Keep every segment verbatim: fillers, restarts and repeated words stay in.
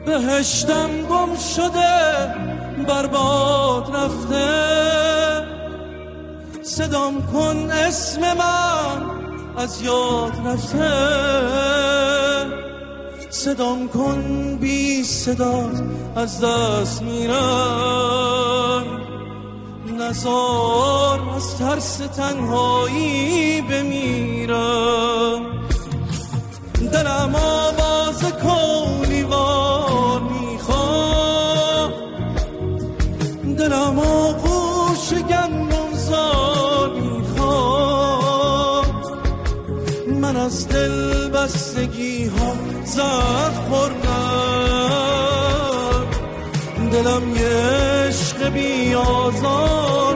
بهشتم گم شده برباد رفته، صدام کن اسم من از یاد رفته، صدام کن بی صدات از دست میرم، نزار از ترس تنهایی بمیرم. دلم آواز کولیوار میخواد، دلم آغوش گندمزار میخواد، من از دل بستگی ها زخم خوردم، دلم یه عشق بی آزار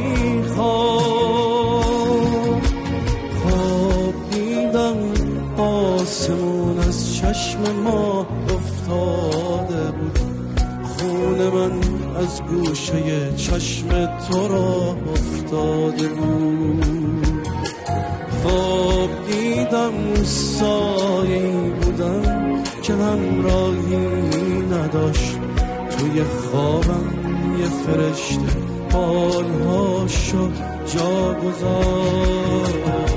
میخواد. خواب دیدم آسمون از چشم ما افتاده بود، خون من از گوشه چشم تو را افتاده بود. خواب دیدم سایه‌ای بودم که همراهی نداشت، توی خوابم یه فرشته بالهاشو جا گذاشت.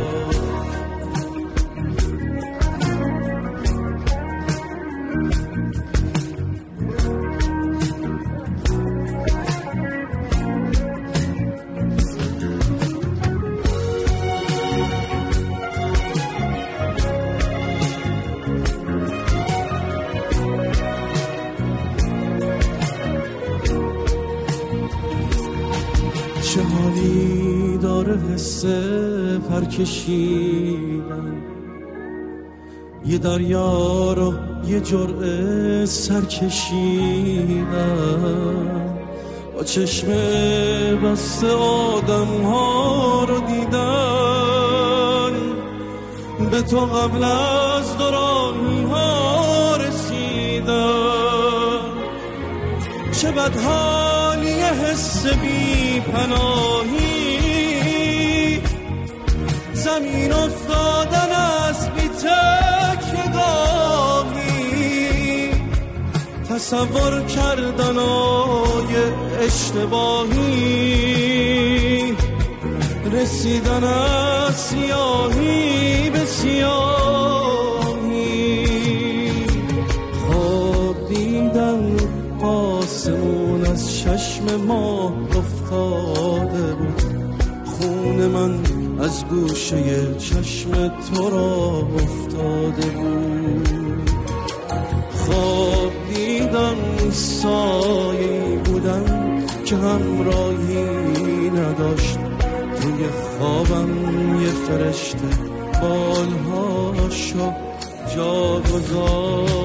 چه حالی داره حس پرکشیدن، یه دریا رو یه جرعه سر کشیدن، با چشم بسته آدم ها رو دیدن، به تو قبل از دوراهی ها رسیدن. چه بدحالی حس بی پناهی، زمین افتادن از بی تکیه‌گاهی، تصور کردن آی اشتباهی، رسیدن از سیاهی به سیاهی. خواب دیدم آسمون از چشم ما افتاده بود، خون من از گوشه چشم تو را افتاده بود. خواب دیدم سایه‌ای بودم که همراهی نداشت، توی خوابم یه فرشته بالهاشو جا گذاشت.